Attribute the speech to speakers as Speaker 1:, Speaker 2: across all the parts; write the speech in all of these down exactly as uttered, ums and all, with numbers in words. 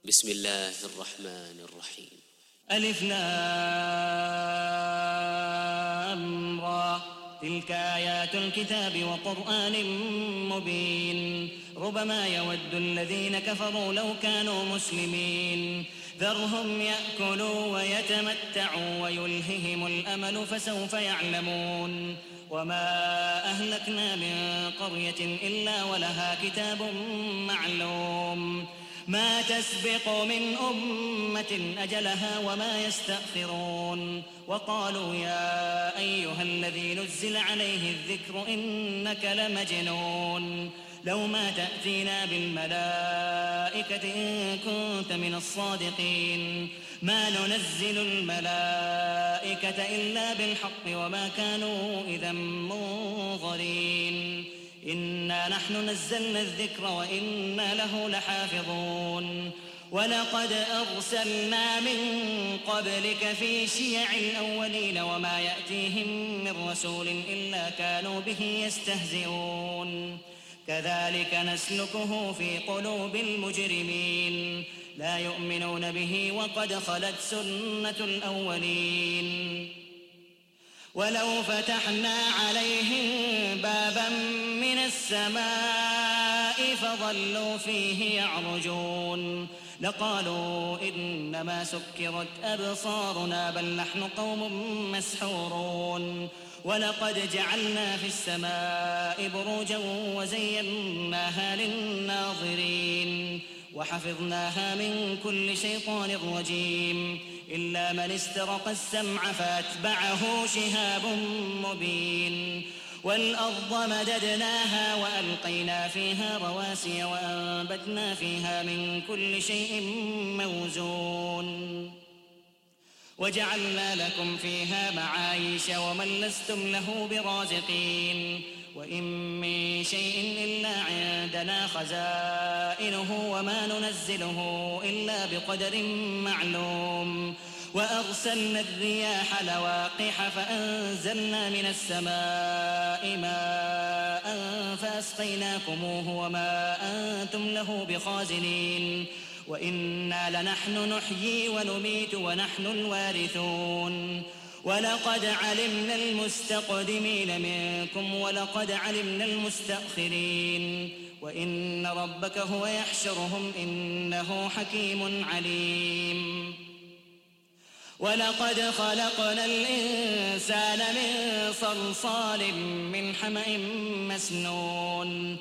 Speaker 1: بسم الله الرحمن الرحيم.
Speaker 2: ألف لام را، تلك آيات الكتاب وقرآن مبين. ربما يود الذين كفروا لو كانوا مسلمين، ذرهم يأكلوا ويتمتعوا ويلههم الأمل فسوف يعلمون. وما أهلكنا من قرية إلا ولها كتاب معلوم، ما تسبق من أمة أجلها وما يستأخرون. وقالوا يا أيها الذي نزل عليه الذكر إنك لمجنون، لو ما تأتينا بالملائكة إن كنت من الصادقين. ما ننزل الملائكة إلا بالحق وما كانوا إذا منظرين. إنا نحن نزلنا الذكر وإنا له لحافظون. ولقد أرسلنا من قبلك في شيع الأولين وما يأتيهم من رسول إلا كانوا به يستهزئون. كذلك نسلكه في قلوب المجرمين، لا يؤمنون به وقد خلت سنة الأولين. ولو فتحنا عليهم بابا من السماء فظلوا فيه يعرجون لقالوا إنما سكرت أبصارنا بل نحن قوم مسحورون. ولقد جعلنا في السماء بروجا وزيناها للناظرين وحفظناها من كل شيطان رجيم إلا من استرق السمع فأتبعه شهاب مبين. والأرض مددناها وألقينا فيها رواسي وأنبتنا فيها من كل شيء موزون وجعلنا لكم فيها معايش ومن لستم له برازقين. وإن من شيء إلا عندنا خزائنه وما ننزله إلا بقدر معلوم. وأرسلنا الرياح لواقح فأنزلنا من السماء ماء فأسقيناكموه وما أنتم له بخازنين. وإنا لنحن نحيي ونميت ونحن الوارثون. ولقد علمنا المستقدمين منكم ولقد علمنا المستأخرين وإن ربك هو يحشرهم إنه حكيم عليم. ولقد خلقنا الإنسان من صلصال من حمأ مسنون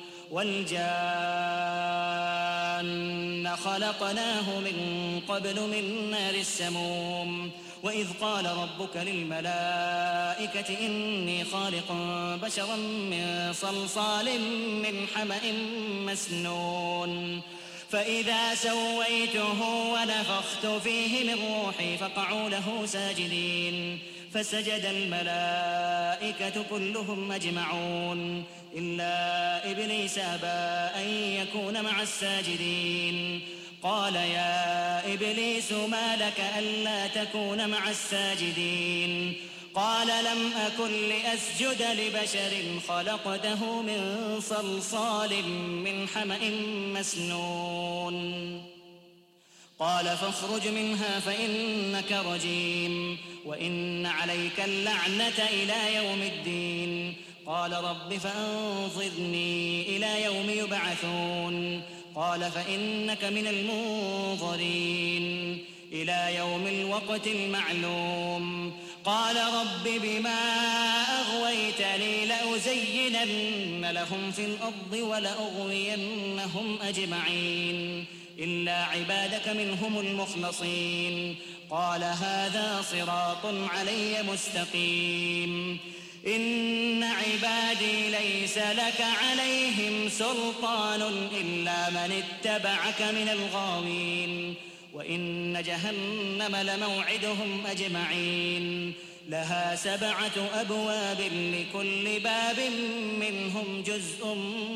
Speaker 2: والجان خلقناه من قبل من نار السموم. وإذ قال ربك للملائكة إني خالق بشرا من صلصال من حمأ مسنون فإذا سويته ونفخت فيه من روحي فقعوا له ساجدين. فسجد الملائكة كلهم أجمعون إلا إبليس أبى أن يكون مع الساجدين. قال يا إبليس ما لك ألا تكون مع الساجدين؟ قال لم أكن لأسجد لبشر خلقته من صلصال من حمأ مسنون. قال فاخرج منها فإنك رجيم وإن عليك اللعنة إلى يوم الدين. قال رب فأنظرني إلى يوم يبعثون. قال فإنك من المنظرين إلى يوم الوقت المعلوم. قال رب بما أغويتني لأزينن لهم في الأرض ولأغوينهم أجمعين إلا عبادك منهم المخلصين. قال هذا صراط علي مستقيم. إن عبادي ليس لك عليهم سلطان إلا من اتبعك من الغاوين. وإن جهنم لموعدهم أجمعين لها سبعة أبواب لكل باب منهم جزء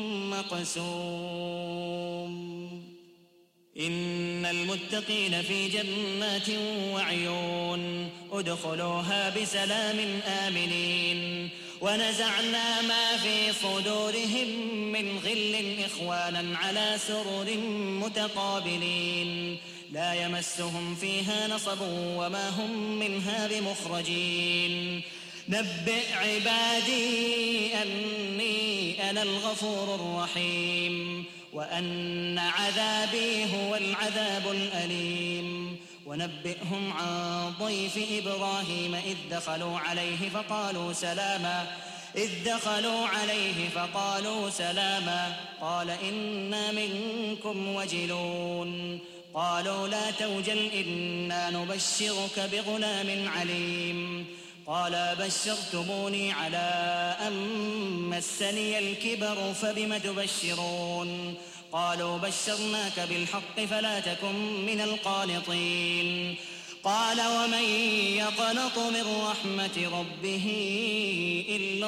Speaker 2: مقسوم. إن المتقين في جنات وعيون ادخلوها بسلام آمنين. ونزعنا ما في صدورهم من غل إخوانا على سرر متقابلين لا يمسهم فيها نصب وما هم منها بمخرجين نبئ عبادي أني أنا الغفور الرحيم وأن عذابي هو العذاب الأليم ونبئهم عن ضيف إبراهيم إذ دخلوا عليه فقالوا سلاما إذ دخلوا عليه فقالوا سلاما قال إنا منكم وجلون قالوا لا توجل إنا نبشرك بغلام عليم قال بشرتموني على أن مسني الكبر فبم تبشرون قالوا بشرناك بالحق فلا تكن من القانطين قال ومن يقنط من رحمة ربه إلا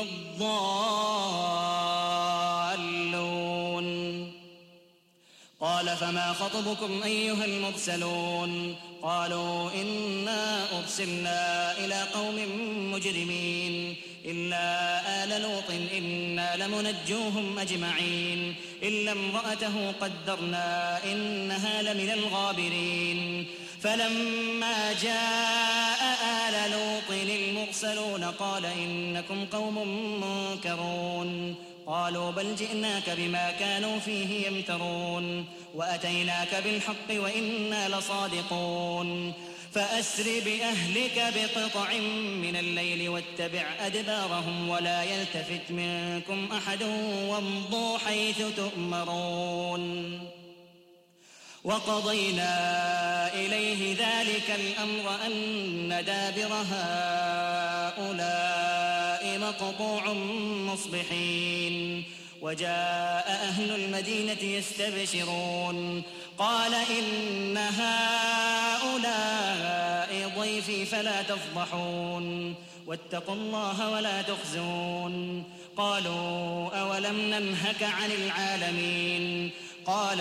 Speaker 2: الضالون قال فما خطبكم أيها المرسلون قالوا إنا أرسلنا إلى قوم مجرمين إلا آل لوط إنا لمنجوهم أجمعين إلا امرأته قدرنا إنها لمن الغابرين فلما جاء آل لوط المرسلون قال إنكم قوم منكرون قالوا بل جئناك بما كانوا فيه يمترون وأتيناك بالحق وإنا لصادقون فأسر بأهلك بقطع من الليل واتبع أدبارهم ولا يلتفت منكم أحد وامضوا حيث تؤمرون وقضينا إليه ذلك الأمر أن دابر هؤلاء مقطوع مصبحين وجاء أهل المدينة يستبشرون قال إن هؤلاء ضيفي فلا تفضحون واتقوا الله ولا تخزون قالوا أولم ننهك عن العالمين قال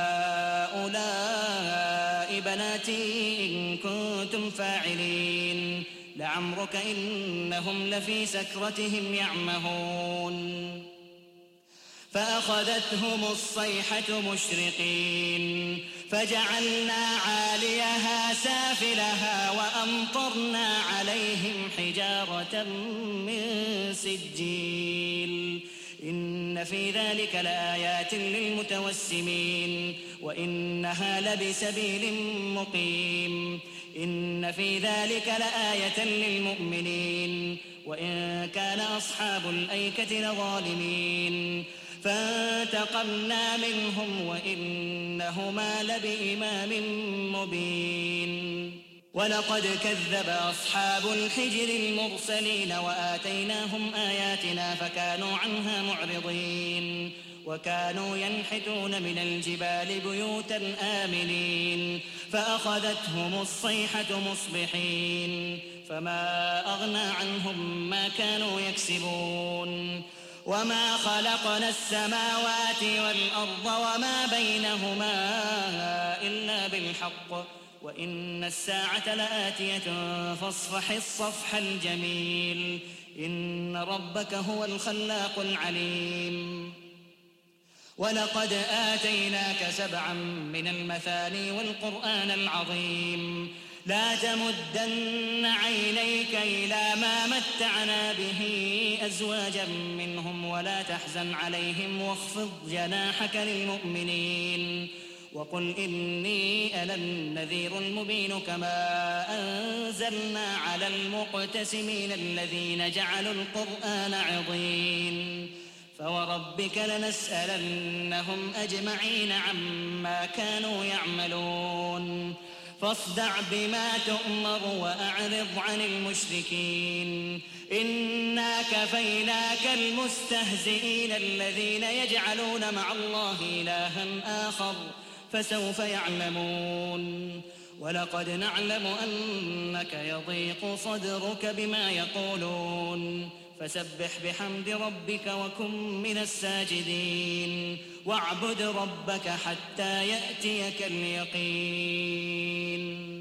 Speaker 2: هؤلاء بناتي إن كنتم فاعلين لعمرك إنهم لفي سكرتهم يعمهون فأخذتهم الصيحة مشرقين فجعلنا عاليها سافلها وأمطرنا عليهم حجارة من سجيل إن في ذلك لآيات للمتوسمين وإنها لبسبيل مقيم إن في ذلك لآية للمؤمنين وإن كان أصحاب الأيكة لظالمين فانتقمنا منهم وإنهما لبإمام مبين ولقد كذب أصحاب الحجر المرسلين وآتيناهم آياتنا فكانوا عنها معرضين وكانوا ينحتون من الجبال بيوتا آمنين فأخذتهم الصيحة مصبحين فما أغنى عنهم ما كانوا يكسبون وما خلقنا السماوات والأرض وما بينهما إلا بالحق وإن الساعة لآتية فاصفح الصفح الجميل إن ربك هو الخلاق العليم ولقد آتيناك سبعا من المثاني والقرآن العظيم لا تمدن عينيك إلى ما متعنا به أزواجا منهم ولا تحزن عليهم واخفض جناحك للمؤمنين وقل إني أنا النذير المبين كما أنزلنا على المقتسمين الذين جعلوا القرآن عضين فوربك لنسألنهم أجمعين عما كانوا يعملون فاصدع بما تؤمر وأعرض عن المشركين إنا كفيناك المستهزئين الذين يجعلون مع الله إلها آخر فسوف يعلمون ولقد نعلم أنك يضيق صدرك بما يقولون فسبح بحمد ربك وكن من الساجدين واعبد ربك حتى يأتيك اليقين